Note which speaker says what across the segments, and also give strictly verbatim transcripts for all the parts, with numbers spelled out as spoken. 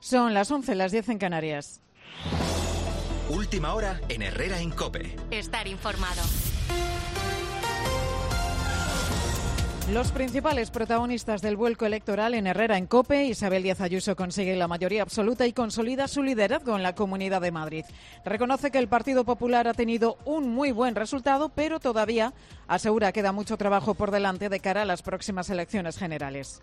Speaker 1: Son las once, las diez en Canarias.
Speaker 2: Última hora en Herrera en COPE.
Speaker 3: Estar informado.
Speaker 1: Los principales protagonistas del vuelco electoral en Herrera en COPE. Isabel Díaz Ayuso consigue la mayoría absoluta y consolida su liderazgo en la Comunidad de Madrid. Reconoce que el Partido Popular ha tenido un muy buen resultado, pero todavía asegura que queda mucho trabajo por delante de cara a las próximas elecciones generales.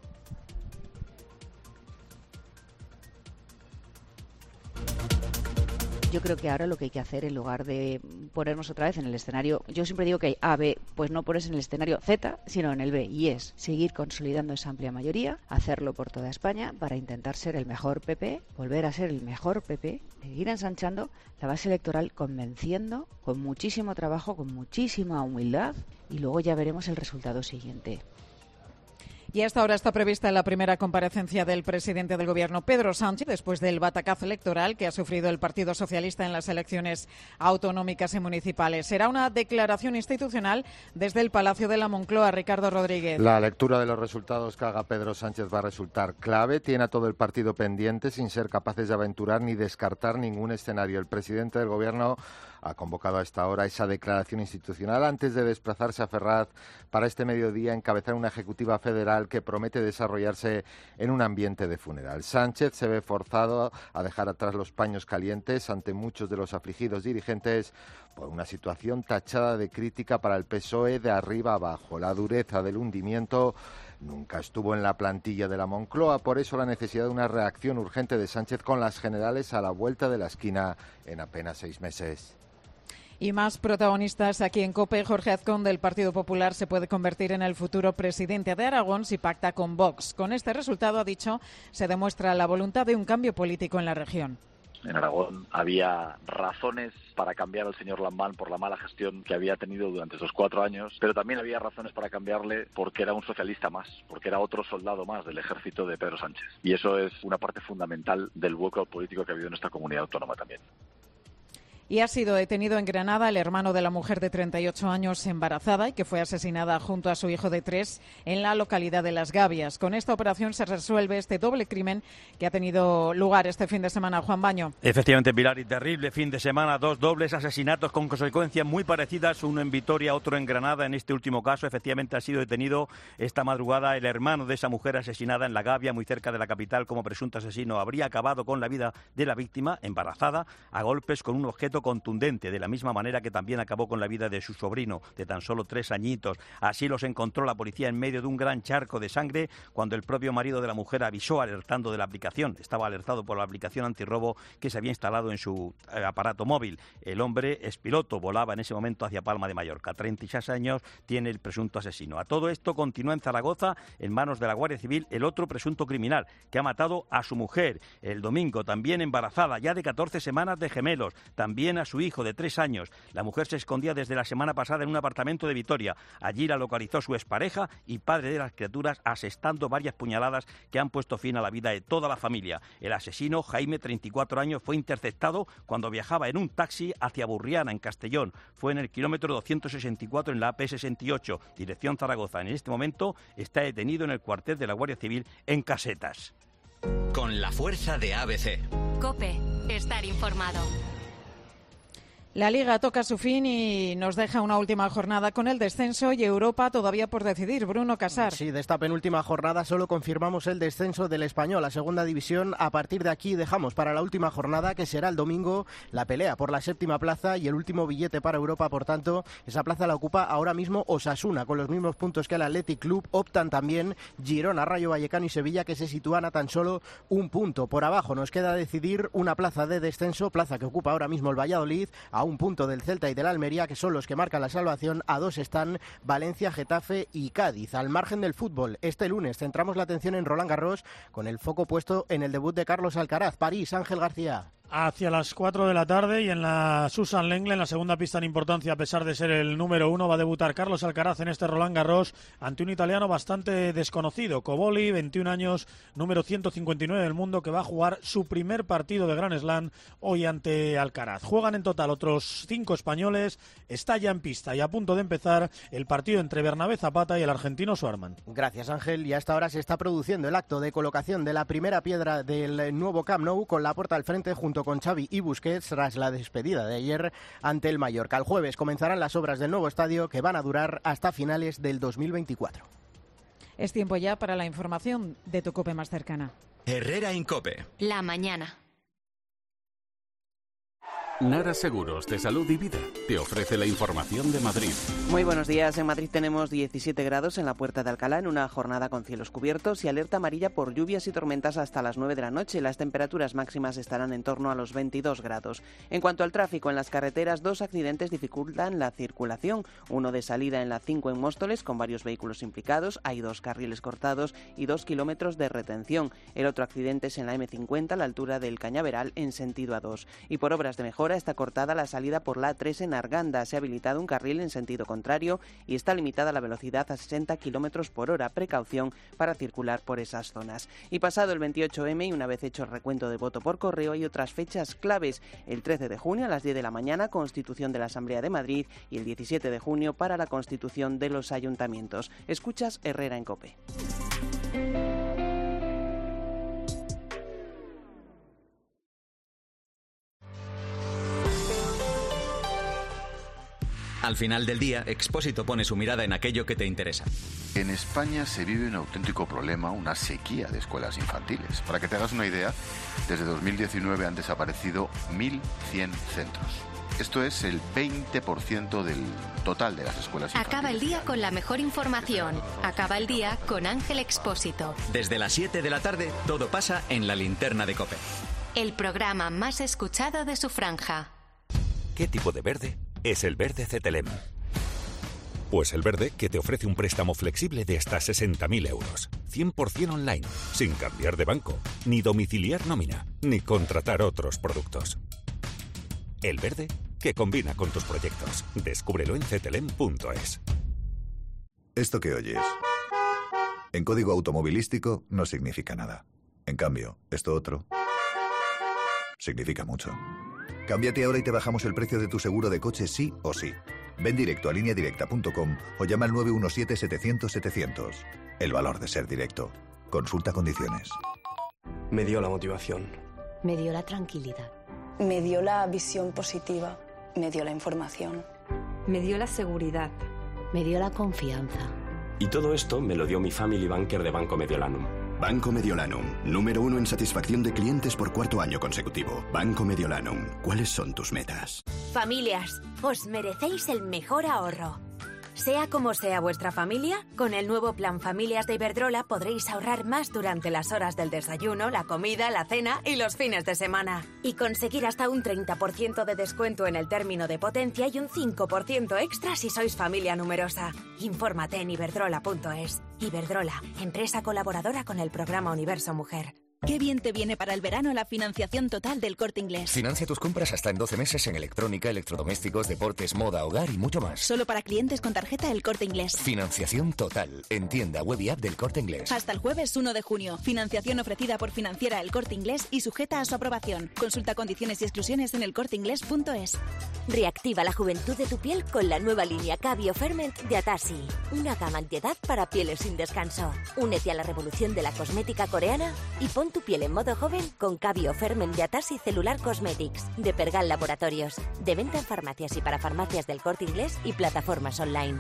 Speaker 4: Yo creo que ahora lo que hay que hacer, en lugar de ponernos otra vez en el escenario, yo siempre digo que hay A, B, pues no ponerse en el escenario Z, sino en el B, y es seguir consolidando esa amplia mayoría, hacerlo por toda España para intentar ser el mejor P P, volver a ser el mejor P P, seguir ensanchando la base electoral, convenciendo, con muchísimo trabajo, con muchísima humildad, y luego ya veremos el resultado siguiente.
Speaker 1: Y a esta hora está prevista la primera comparecencia del presidente del Gobierno, Pedro Sánchez, después del batacazo electoral que ha sufrido el Partido Socialista en las elecciones autonómicas y municipales. Será una declaración institucional desde el Palacio de la Moncloa. Ricardo Rodríguez.
Speaker 5: La lectura de los resultados que haga Pedro Sánchez va a resultar clave. Tiene a todo el partido pendiente sin ser capaces de aventurar ni descartar ningún escenario. El presidente del Gobierno ha convocado a esta hora esa declaración institucional antes de desplazarse a Ferraz para este mediodía encabezar una ejecutiva federal que promete desarrollarse en un ambiente de funeral. Sánchez se ve forzado a dejar atrás los paños calientes ante muchos de los afligidos dirigentes por una situación tachada de crítica para el P S O E de arriba abajo. La dureza del hundimiento nunca estuvo en la plantilla de la Moncloa, por eso la necesidad de una reacción urgente de Sánchez con las generales a la vuelta de la esquina en apenas seis meses.
Speaker 1: Y más protagonistas aquí en COPE. Jorge Azcón, del Partido Popular, se puede convertir en el futuro presidente de Aragón si pacta con Vox. Con este resultado, ha dicho, se demuestra la voluntad de un cambio político en la región.
Speaker 6: En Aragón había razones para cambiar al señor Lambán por la mala gestión que había tenido durante esos cuatro años, pero también había razones para cambiarle porque era un socialista más, porque era otro soldado más del ejército de Pedro Sánchez. Y eso es una parte fundamental del hueco político que ha habido en esta comunidad autónoma también.
Speaker 1: Y ha sido detenido en Granada el hermano de la mujer de treinta y ocho años embarazada y que fue asesinada junto a su hijo de tres en la localidad de Las Gavias. Con esta operación se resuelve este doble crimen que ha tenido lugar este fin de semana. Juan Baño.
Speaker 7: Efectivamente, Pilar, y terrible fin de semana. Dos dobles asesinatos con consecuencias muy parecidas, uno en Vitoria, otro en Granada. En este último caso, efectivamente, ha sido detenido esta madrugada el hermano de esa mujer asesinada en La Gavia, muy cerca de la capital, como presunto asesino. Habría acabado con la vida de la víctima, embarazada, a golpes con un objeto contundente, de la misma manera que también acabó con la vida de su sobrino, de tan solo tres añitos. Así los encontró la policía en medio de un gran charco de sangre cuando el propio marido de la mujer avisó alertando de la aplicación. Estaba alertado por la aplicación antirrobo que se había instalado en su eh, aparato móvil. El hombre es piloto, volaba en ese momento hacia Palma de Mallorca. treinta y seis años tiene el presunto asesino. A todo esto continúa en Zaragoza, en manos de la Guardia Civil, el otro presunto criminal que ha matado a su mujer el domingo, también embarazada, ya de catorce semanas, de gemelos, también a su hijo de tres años. La mujer se escondía desde la semana pasada en un apartamento de Vitoria. Allí la localizó su expareja y padre de las criaturas, asestando varias puñaladas que han puesto fin a la vida de toda la familia. El asesino, Jaime, treinta y cuatro años, fue interceptado cuando viajaba en un taxi hacia Burriana, en Castellón. Fue en el kilómetro doscientos sesenta y cuatro en la A P sesenta y ocho, dirección Zaragoza. En este momento está detenido en el cuartel de la Guardia Civil en Casetas.
Speaker 2: Con la fuerza de A B C.
Speaker 3: COPE. Estar informado.
Speaker 1: La Liga toca su fin y nos deja una última jornada con el descenso y Europa todavía por decidir. Bruno Casar.
Speaker 8: Sí, de esta penúltima jornada solo confirmamos el descenso del Español a segunda división. A partir de aquí dejamos para la última jornada, que será el domingo, la pelea por la séptima plaza y el último billete para Europa. Por tanto, esa plaza la ocupa ahora mismo Osasuna, con los mismos puntos que el Athletic Club. Optan también Girona, Rayo Vallecano y Sevilla, que se sitúan a tan solo un punto. Por abajo nos queda decidir una plaza de descenso, plaza que ocupa ahora mismo el Valladolid, a un punto del Celta y del Almería, que son los que marcan la salvación. A dos están Valencia, Getafe y Cádiz. Al margen del fútbol, este lunes centramos la atención en Roland Garros, con el foco puesto en el debut de Carlos Alcaraz. París, Ángel García.
Speaker 9: hacia las cuatro de la tarde y en la Susan Lengle, en la segunda pista en importancia, a pesar de ser el número uno, va a debutar Carlos Alcaraz en este Roland Garros ante un italiano bastante desconocido, Cobolli, veintiún años, número ciento cincuenta y nueve del mundo, que va a jugar su primer partido de Grand Slam hoy ante Alcaraz. Juegan en total otros cinco españoles, está ya en pista y a punto de empezar el partido entre Bernabé Zapata y el argentino Schwarman.
Speaker 8: Gracias, Ángel, y hasta ahora se está produciendo el acto de colocación de la primera piedra del nuevo Camp Nou, con Laporta al frente junto con Xavi y Busquets tras la despedida de ayer ante el Mallorca. El jueves comenzarán las obras del nuevo estadio, que van a durar hasta finales del dos mil veinticuatro.
Speaker 1: Es tiempo ya para la información de tu COPE más cercana.
Speaker 2: Herrera en COPE.
Speaker 3: La mañana.
Speaker 10: Nara Seguros de Salud y Vida te ofrece la información de Madrid.
Speaker 11: Muy buenos días. En Madrid tenemos diecisiete grados en la Puerta de Alcalá en una jornada con cielos cubiertos y alerta amarilla por lluvias y tormentas hasta las nueve de la noche. Las temperaturas máximas estarán en torno a los veintidós grados. En cuanto al tráfico en las carreteras, dos accidentes dificultan la circulación. Uno de salida en la cinco en Móstoles con varios vehículos implicados. Hay dos carriles cortados y dos kilómetros de retención. El otro accidente es en la eme cincuenta a la altura del Cañaveral en sentido A dos. Y por obras de mejora está cortada la salida por la A tres en Arganda. Se ha habilitado un carril en sentido contrario y está limitada la velocidad a sesenta kilómetros por hora. Precaución para circular por esas zonas. Y pasado el veintiocho eme y una vez hecho el recuento de voto por correo, hay otras fechas claves. El trece de junio a las diez de la mañana, constitución de la Asamblea de Madrid, y el diecisiete de junio para la constitución de los ayuntamientos. Escuchas Herrera en COPE.
Speaker 2: Al final del día, Expósito pone su mirada en aquello que te interesa.
Speaker 12: En España se vive un auténtico problema, una sequía de escuelas infantiles. Para que te hagas una idea, desde dos mil diecinueve han desaparecido mil cien centros. Esto es el veinte por ciento del total de las escuelas infantiles.
Speaker 3: Acaba el día con la mejor información. Acaba el día con Ángel Expósito.
Speaker 2: Desde las siete de la tarde, todo pasa en la linterna de COPE.
Speaker 3: El programa más escuchado de su franja.
Speaker 13: ¿Qué tipo de verde es el verde Cetelem? Pues el verde que te ofrece un préstamo flexible de hasta sesenta mil euros, cien por ciento online, sin cambiar de banco, ni domiciliar nómina, ni contratar otros productos. El verde que combina con tus proyectos. Descúbrelo en cetelem punto es.
Speaker 14: Esto que oyes, en código automovilístico no significa nada. En cambio, esto otro significa mucho. Cámbiate ahora y te bajamos el precio de tu seguro de coche sí o sí. Ven directo a línea directa punto com o llama al nueve uno siete, setecientos, setecientos. El valor de ser directo. Consulta condiciones.
Speaker 15: Me dio la motivación.
Speaker 16: Me dio la tranquilidad.
Speaker 17: Me dio la visión positiva. Me dio la información.
Speaker 16: Me dio la seguridad. Me dio la confianza.
Speaker 15: Y todo esto me lo dio mi Family Banker de Banco Mediolanum.
Speaker 18: Banco Mediolanum, número uno en satisfacción de clientes por cuarto año consecutivo. Banco Mediolanum, ¿cuáles son tus metas?
Speaker 19: Familias, os merecéis el mejor ahorro. Sea como sea vuestra familia, con el nuevo Plan Familias de Iberdrola podréis ahorrar más durante las horas del desayuno, la comida, la cena y los fines de semana. Y conseguir hasta un treinta por ciento de descuento en el término de potencia y un cinco por ciento extra si sois familia numerosa. Infórmate en iberdrola punto es. Iberdrola, empresa colaboradora con el programa Universo Mujer.
Speaker 20: Qué bien te viene para el verano la financiación total del Corte Inglés.
Speaker 21: Financia tus compras hasta en doce meses en electrónica, electrodomésticos, deportes, moda, hogar y mucho más.
Speaker 20: Solo para clientes con tarjeta El Corte Inglés.
Speaker 21: Financiación total en tienda, web y app del Corte Inglés.
Speaker 20: Hasta el jueves uno de junio. Financiación ofrecida por Financiera El Corte Inglés y sujeta a su aprobación. Consulta condiciones y exclusiones en el corte inglés punto es.
Speaker 19: Reactiva la juventud de tu piel con la nueva línea Cabio Ferment de Atasi. Una gama antiedad para pieles sin descanso. Únete a la revolución de la cosmética coreana y pon tu piel en modo joven con Cabio Ferment de Atasi Celular Cosmetics de Pergal Laboratorios. De venta en farmacias y para farmacias del Corte Inglés y plataformas online.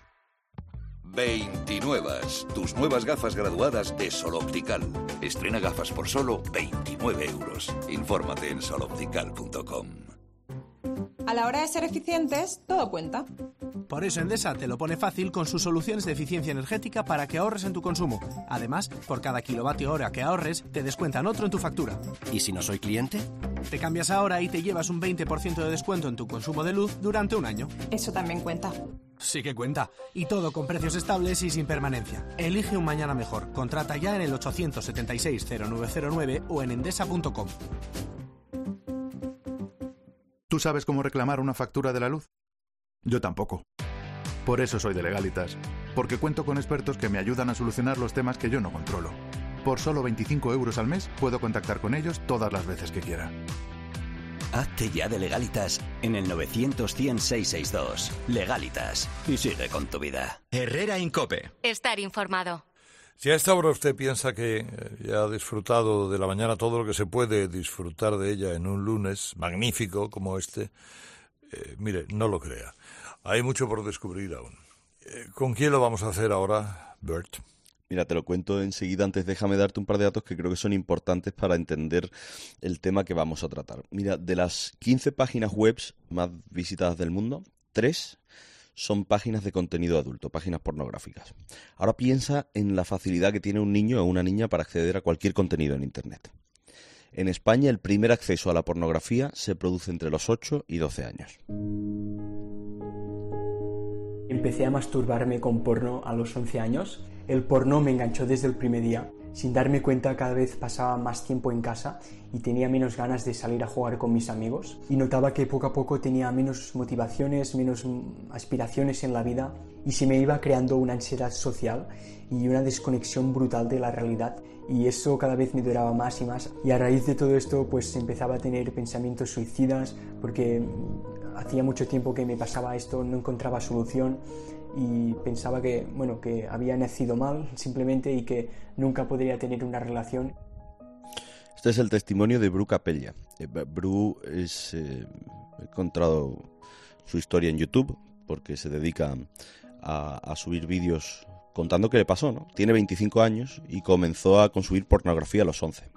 Speaker 22: veintinuevas, tus nuevas gafas graduadas de Sol Optical. Estrena gafas por solo veintinueve euros. Infórmate en sol optical punto com.
Speaker 23: A la hora de ser eficientes, todo cuenta.
Speaker 24: Por eso Endesa te lo pone fácil con sus soluciones de eficiencia energética para que ahorres en tu consumo. Además, por cada kilovatio hora que ahorres, te descuentan otro en tu factura.
Speaker 25: ¿Y si no soy cliente?
Speaker 24: Te cambias ahora y te llevas un veinte por ciento de descuento en tu consumo de luz durante un año.
Speaker 23: Eso también cuenta.
Speaker 24: Sí que cuenta. Y todo con precios estables y sin permanencia. Elige un mañana mejor. Contrata ya en el ochocientos setenta y seis cero nueve cero nueve o en endesa punto com.
Speaker 4: ¿Tú sabes cómo reclamar una factura de la luz? Yo tampoco. Por eso soy de Legalitas, porque cuento con expertos que me ayudan a solucionar los temas que yo no controlo. Por solo veinticinco euros al mes puedo contactar con ellos todas las veces que quiera.
Speaker 5: Hazte ya de Legalitas en el novecientos cien seiscientos sesenta y dos. Legalitas. Y sigue con tu vida.
Speaker 2: Herrera en COPE.
Speaker 3: Estar informado.
Speaker 6: Si a esta hora usted piensa que ya ha disfrutado de la mañana todo lo que se puede disfrutar de ella en un lunes magnífico como este, eh, mire, no lo crea. Hay mucho por descubrir aún. Eh, ¿Con quién lo vamos a hacer ahora, Bert?
Speaker 7: Mira, te lo cuento enseguida. Antes déjame darte un par de datos que creo que son importantes para entender el tema que vamos a tratar. Mira, de las quince páginas web más visitadas del mundo, tres son páginas de contenido adulto, páginas pornográficas. Ahora piensa en la facilidad que tiene un niño o una niña para acceder a cualquier contenido en Internet. En España, el primer acceso a la pornografía se produce entre los ocho y doce años.
Speaker 25: Empecé a masturbarme con porno a los once años. El porno me enganchó desde el primer día. Sin darme cuenta, cada vez pasaba más tiempo en casa y tenía menos ganas de salir a jugar con mis amigos. Y notaba que poco a poco tenía menos motivaciones, menos aspiraciones en la vida y se me iba creando una ansiedad social y una desconexión brutal de la realidad. Y eso cada vez me duraba más y más. Y a raíz de todo esto, pues empezaba a tener pensamientos suicidas porque hacía mucho tiempo que me pasaba esto, no encontraba solución. Y pensaba que, bueno, que había nacido mal simplemente y que nunca podría tener una relación.
Speaker 7: Este es el testimonio de Bru Capella. Eh, Bru es, eh, he encontrado su historia en YouTube porque se dedica a, a subir vídeos contando qué le pasó, ¿no? Tiene veinticinco años y comenzó a consumir pornografía a los once.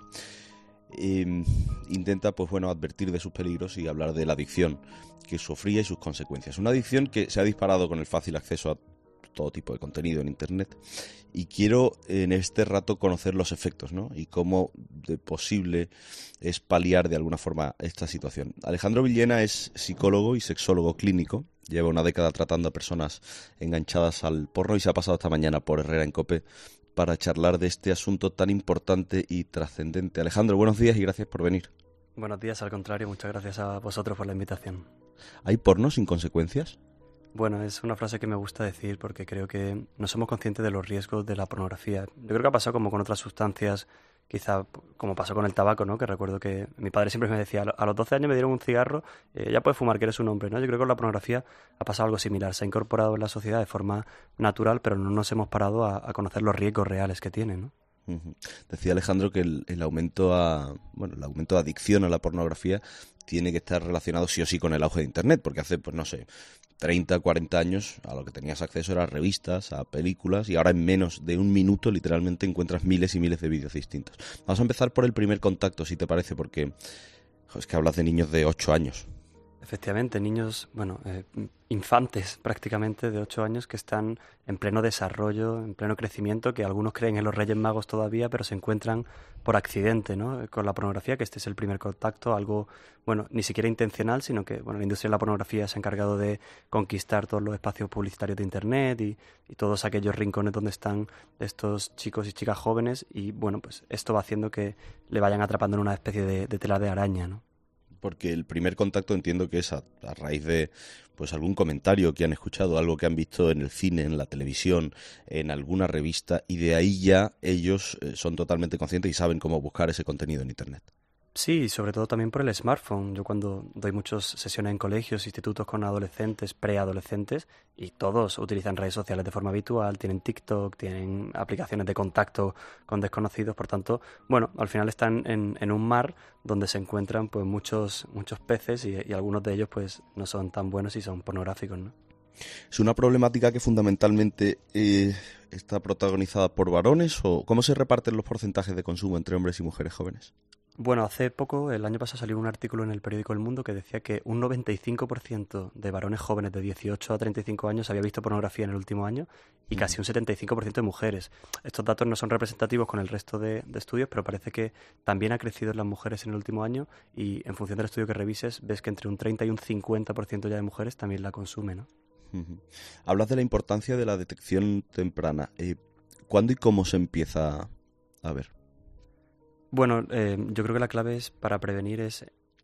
Speaker 7: Eh, intenta, pues bueno, advertir de sus peligros y hablar de la adicción que sufría y sus consecuencias. Una adicción que se ha disparado con el fácil acceso a todo tipo de contenido en Internet. Y quiero en este rato conocer los efectos, ¿no? Y cómo de posible es paliar de alguna forma esta situación. Alejandro Villena es psicólogo y sexólogo clínico. Lleva una década tratando a personas enganchadas al porno y se ha pasado esta mañana por Herrera en COPE para charlar de este asunto tan importante y trascendente. Alejandro, buenos días y gracias por venir.
Speaker 26: Buenos días, al contrario, muchas gracias a vosotros por la invitación.
Speaker 7: ¿Hay porno sin consecuencias?
Speaker 26: Bueno, es una frase que me gusta decir porque creo que no somos conscientes de los riesgos de la pornografía. Yo creo que ha pasado como con otras sustancias, quizá como pasó con el tabaco, ¿no? Que recuerdo que mi padre siempre me decía, a los doce años me dieron un cigarro, eh, ya puedes fumar, que eres un hombre, ¿no? Yo creo que con la pornografía ha pasado algo similar, se ha incorporado en la sociedad de forma natural, pero no nos hemos parado a, a conocer los riesgos reales que tiene, ¿no?
Speaker 7: Uh-huh. Decía Alejandro que el, el aumento a, bueno, el aumento de adicción a la pornografía tiene que estar relacionado sí o sí con el auge de Internet, porque hace, pues no sé, treinta, cuarenta años a lo que tenías acceso era a revistas, a películas, y ahora en menos de un minuto literalmente encuentras miles y miles de vídeos distintos. Vamos a empezar por el primer contacto, si te parece, porque jo, es que hablas de niños de ocho años.
Speaker 26: Efectivamente, niños, bueno, eh, infantes prácticamente de ocho años que están en pleno desarrollo, en pleno crecimiento, que algunos creen en los Reyes Magos todavía, pero se encuentran por accidente, ¿no? Con la pornografía, que este es el primer contacto, algo, bueno, ni siquiera intencional, sino que, bueno, la industria de la pornografía se ha encargado de conquistar todos los espacios publicitarios de Internet y, y todos aquellos rincones donde están estos chicos y chicas jóvenes y, bueno, pues esto va haciendo que le vayan atrapando en una especie de, de tela de araña, ¿no?
Speaker 7: Porque el primer contacto entiendo que es a, a raíz de pues algún comentario que han escuchado, algo que han visto en el cine, en la televisión, en alguna revista, y de ahí ya ellos eh, son totalmente conscientes y saben cómo buscar ese contenido en Internet.
Speaker 26: Sí, sobre todo también por el smartphone. Yo cuando doy muchas sesiones en colegios, institutos con adolescentes, preadolescentes, y todos utilizan redes sociales de forma habitual, tienen TikTok, tienen aplicaciones de contacto con desconocidos, por tanto, bueno, al final están en, en un mar donde se encuentran pues muchos muchos peces y, y algunos de ellos pues no son tan buenos y son pornográficos, ¿no?
Speaker 7: ¿Es una problemática que fundamentalmente eh, está protagonizada por varones o cómo se reparten los porcentajes de consumo entre hombres y mujeres jóvenes?
Speaker 26: Bueno, hace poco, el año pasado, salió un artículo en el periódico El Mundo que decía que un noventa y cinco por ciento de varones jóvenes de dieciocho a treinta y cinco años había visto pornografía en el último año y casi un setenta y cinco por ciento de mujeres. Estos datos no son representativos con el resto de, de estudios, pero parece que también ha crecido en las mujeres en el último año y en función del estudio que revises ves que entre un treinta y un cincuenta por ciento ya de mujeres también la consume, ¿no?
Speaker 7: Uh-huh. Hablas de la importancia de la detección temprana. Eh, ¿Cuándo y cómo se empieza a ver?
Speaker 26: Bueno, eh, yo creo que la clave es para prevenir es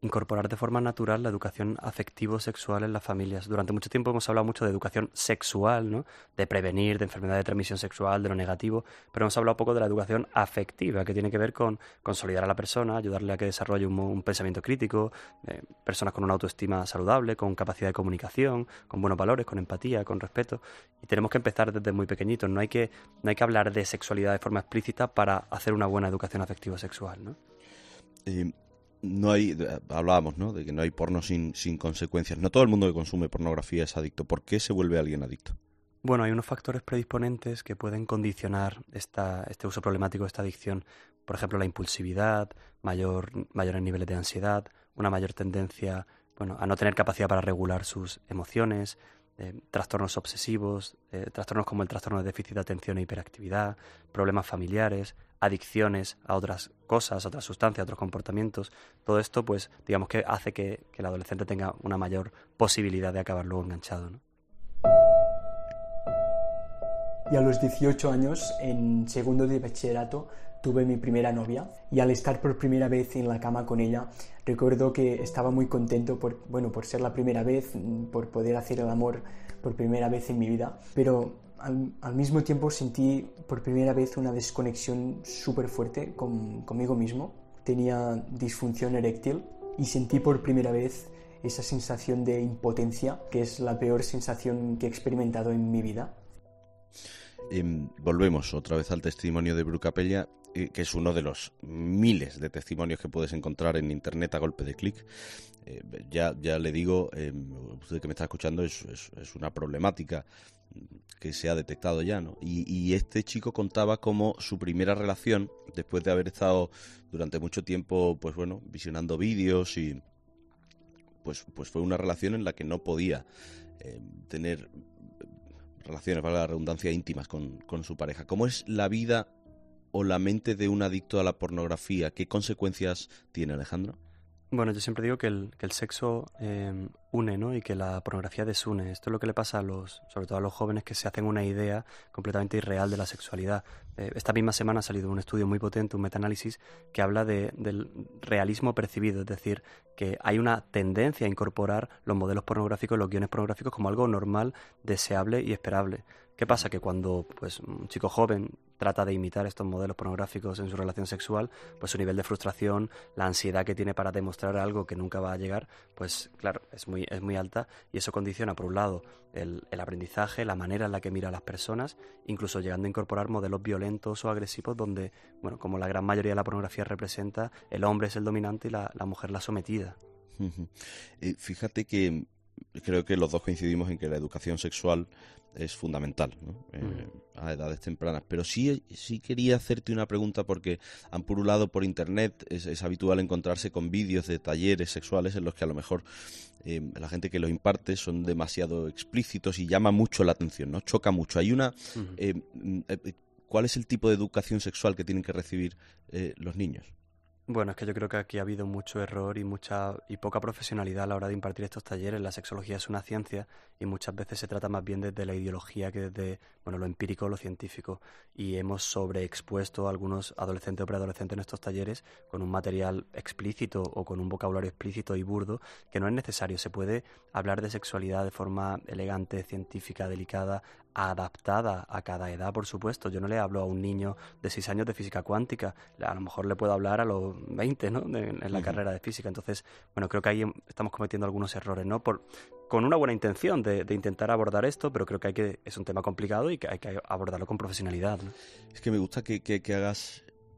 Speaker 26: incorporar de forma natural la educación afectivo-sexual en las familias. Durante mucho tiempo hemos hablado mucho de educación sexual, ¿no? De prevenir, de enfermedad de transmisión sexual, de lo negativo, pero hemos hablado poco de la educación afectiva, que tiene que ver con consolidar a la persona, ayudarle a que desarrolle un, un pensamiento crítico, eh, personas con una autoestima saludable, con capacidad de comunicación, con buenos valores, con empatía, con respeto. Y tenemos que empezar desde muy pequeñitos. No hay que, no hay que hablar de sexualidad de forma explícita para hacer una buena educación afectivo-sexual, ¿no?
Speaker 7: Eh... No hay, hablábamos, ¿no?, de que no hay porno sin, sin consecuencias. No todo el mundo que consume pornografía es adicto. ¿Por qué se vuelve alguien adicto?
Speaker 26: Bueno, hay unos factores predisponentes que pueden condicionar esta, este uso problemático de esta adicción. Por ejemplo, la impulsividad, mayor, mayores niveles de ansiedad, una mayor tendencia, bueno, a no tener capacidad para regular sus emociones, eh, trastornos obsesivos, eh, trastornos como el trastorno de déficit de atención e hiperactividad, problemas familiares, adicciones a otras cosas, a otras sustancias, a otros comportamientos. Todo esto, pues, digamos que hace que, que el adolescente tenga una mayor posibilidad de acabar luego enganchado, ¿no?
Speaker 25: Y a los dieciocho años, en segundo de bachillerato, tuve mi primera novia y al estar por primera vez en la cama con ella, recuerdo que estaba muy contento por, bueno, por ser la primera vez, por poder hacer el amor por primera vez en mi vida, pero al, al mismo tiempo sentí por primera vez una desconexión súper fuerte con, conmigo mismo. Tenía disfunción eréctil y sentí por primera vez esa sensación de impotencia, que es la peor sensación que he experimentado en mi vida.
Speaker 7: Eh, volvemos otra vez al testimonio de Bru Capella, eh, que es uno de los miles de testimonios que puedes encontrar en internet a golpe de clic. Eh, ya, ya le digo, eh, usted que me está escuchando, es, es, es una problemática que se ha detectado ya, ¿no? Y, y este chico contaba cómo su primera relación, después de haber estado durante mucho tiempo, pues bueno, visionando vídeos y pues, pues fue una relación en la que no podía eh, tener relaciones, valga la redundancia, íntimas con, con su pareja. ¿Cómo es la vida o la mente de un adicto a la pornografía? ¿Qué consecuencias tiene, Alejandro?
Speaker 26: Bueno, yo siempre digo que el, que el sexo eh, une, ¿no? Y que la pornografía desune. Esto es lo que le pasa a los, sobre todo a los jóvenes, que se hacen una idea completamente irreal de la sexualidad. Eh, esta misma semana ha salido un estudio muy potente, un metaanálisis, que habla de, del realismo percibido, es decir, que hay una tendencia a incorporar los modelos pornográficos, los guiones pornográficos, como algo normal, deseable y esperable. ¿Qué pasa? Que cuando pues un chico joven trata de imitar estos modelos pornográficos en su relación sexual, pues su nivel de frustración, la ansiedad que tiene para demostrar algo que nunca va a llegar, pues claro, es muy, es muy alta, y eso condiciona, por un lado, el, el aprendizaje, la manera en la que mira a las personas, incluso llegando a incorporar modelos violentos o agresivos donde, bueno, como la gran mayoría de la pornografía representa, el hombre es el dominante y la, la mujer la sometida.
Speaker 7: Uh-huh. eh, fíjate que creo que los dos coincidimos en que la educación sexual es fundamental, ¿no? eh, mm. a edades tempranas, pero sí, sí quería hacerte una pregunta, porque han pululado por internet, es, es habitual encontrarse con vídeos de talleres sexuales en los que a lo mejor eh, la gente que los imparte son demasiado explícitos y llama mucho la atención, ¿no? Choca mucho. Hay una mm. eh, eh, ¿cuál es el tipo de educación sexual que tienen que recibir eh, los niños?
Speaker 26: Bueno, es que yo creo que aquí ha habido mucho error y mucha y poca profesionalidad a la hora de impartir estos talleres. La sexología es una ciencia y muchas veces se trata más bien desde la ideología que desde, bueno, lo empírico o lo científico. Y hemos sobreexpuesto a algunos adolescentes o preadolescentes en estos talleres con un material explícito o con un vocabulario explícito y burdo que no es necesario. Se puede hablar de sexualidad de forma elegante, científica, delicada, adaptada a cada edad, por supuesto. Yo no le hablo a un niño de seis años de física cuántica, a lo mejor le puedo hablar a los veinte, ¿no? De, en la uh-huh. carrera de física. Entonces, bueno, creo que ahí estamos cometiendo algunos errores, ¿no? Por, con una buena intención de, de intentar abordar esto, pero creo que hay que es un tema complicado y que hay que abordarlo con profesionalidad, ¿no?
Speaker 7: Es que me gusta que, que, que hagas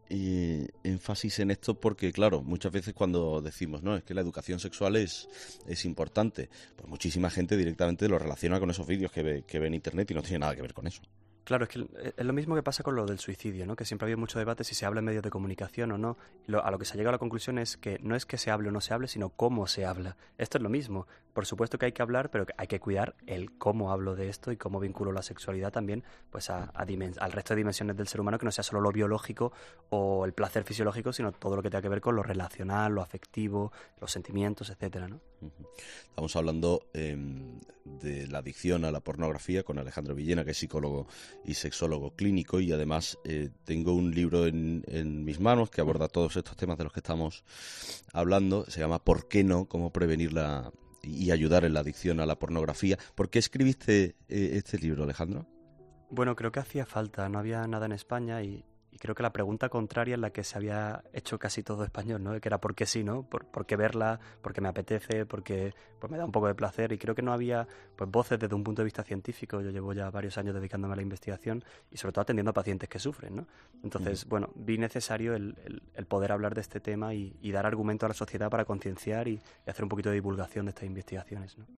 Speaker 7: y énfasis en esto, porque claro, muchas veces cuando decimos no, es que la educación sexual es, es importante, pues muchísima gente directamente lo relaciona con esos vídeos que ve, que ve en internet y no tiene nada que ver con eso.
Speaker 26: Claro, es que es lo mismo que pasa con lo del suicidio, ¿no? Que siempre ha habido mucho debate si se habla en medios de comunicación o no. Lo, a lo que se ha llegado a la conclusión es que no es que se hable o no se hable, sino cómo se habla. Esto es lo mismo. por supuesto que hay que hablar, pero hay que cuidar el cómo hablo de esto y cómo vinculo la sexualidad también pues a, a dimen- al resto de dimensiones del ser humano, que no sea solo lo biológico o el placer fisiológico, sino todo lo que tenga que ver con lo relacional, lo afectivo, los sentimientos, etcétera, ¿no?
Speaker 7: Estamos hablando eh, de la adicción a la pornografía con Alejandro Villena, que es psicólogo y sexólogo clínico, y además eh, tengo un libro en, en mis manos que aborda todos estos temas de los que estamos hablando. Se llama ¿Por qué no? Cómo prevenir la y ayudar en la adicción a la pornografía. ¿Por qué escribiste eh, este libro, Alejandro?
Speaker 26: Bueno, creo que hacía falta, no había nada en España y, y creo que la pregunta contraria es la que se había hecho casi todo español, ¿no? Que era ¿por qué sí, no? ¿Por, por qué verla? ¿Porque me apetece? ¿Porque pues me da un poco de placer? Y creo que no había pues voces desde un punto de vista científico. Yo llevo ya varios años dedicándome a la investigación y sobre todo atendiendo a pacientes que sufren, ¿no? Entonces, uh-huh. bueno, vi necesario el, el, el poder hablar de este tema y, y dar argumento a la sociedad para concienciar y, y hacer un poquito de divulgación de estas investigaciones, ¿no?